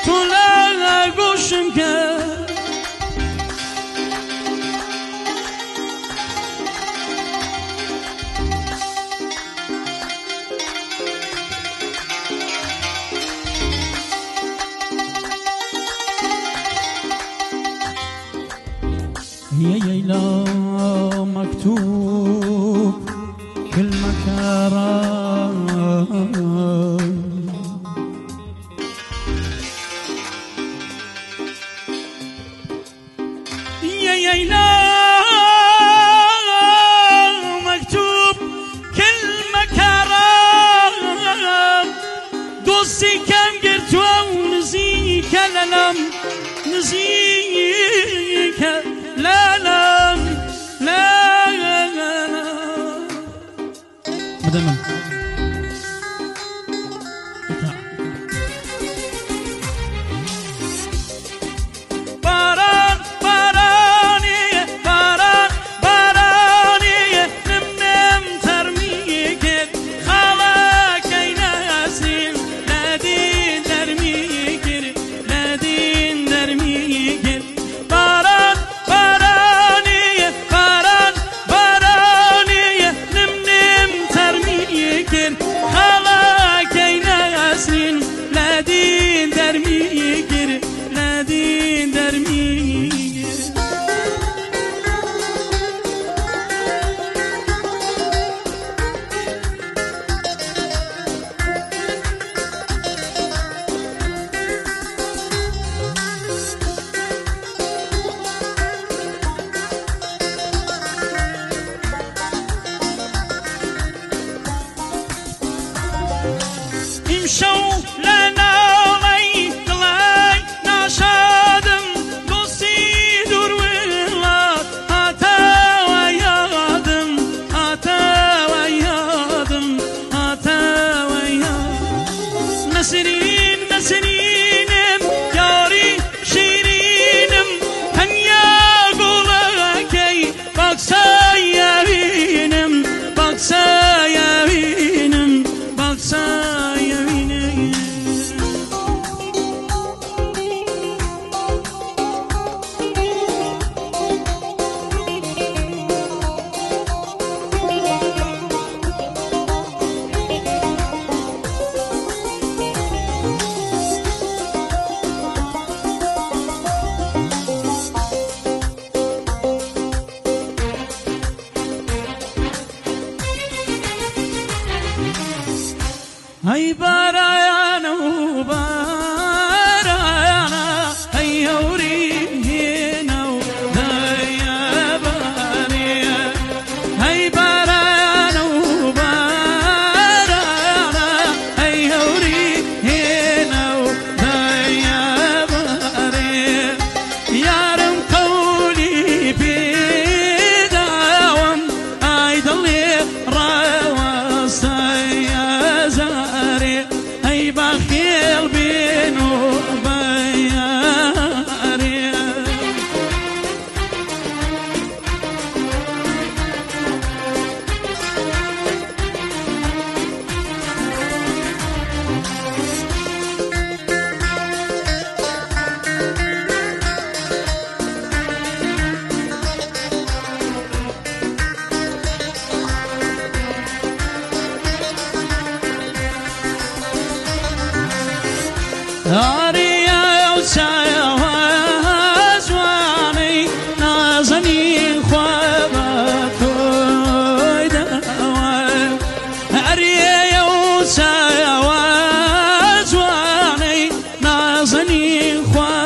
تو لگوشم کرد يا ليلى مكتوب كلمة كرام يا ليلى مكتوب كلمة كرام دوستي كم قرتوا ونزيك للم نزيك لا لا لا لا بدنا باران باراني باران باراني نم ترميك خلاك يناسين نادين درميك نادين درميك باران لدين درميكر لدين درميكر امشو لنا لي دلاي ناشادم دوستي دور ولات هاتا ويادم هاتا ويادم هاتا ويادم نسرين نسرينم ياري شيرينم هنيا قولكي بقسا يابينم بقسا يابينم بقسا هاي بارايانا وبارايانا هاي هورينا ودايا باريا هاي بارايانا وبارايانا هاي هورينا ودايا باريا يارم قولي بيداوم هاي ضلي راوستايا هاي بخيل بينو بياري هاريا وسايا وازواني نازني خواباتوي دوا هاريا وسايا وازواني نازني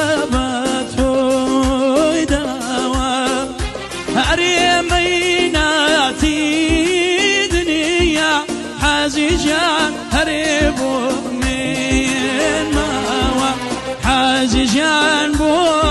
خواباتوي دوا هاريا ميناتي دنيا حازجان هربو جان بو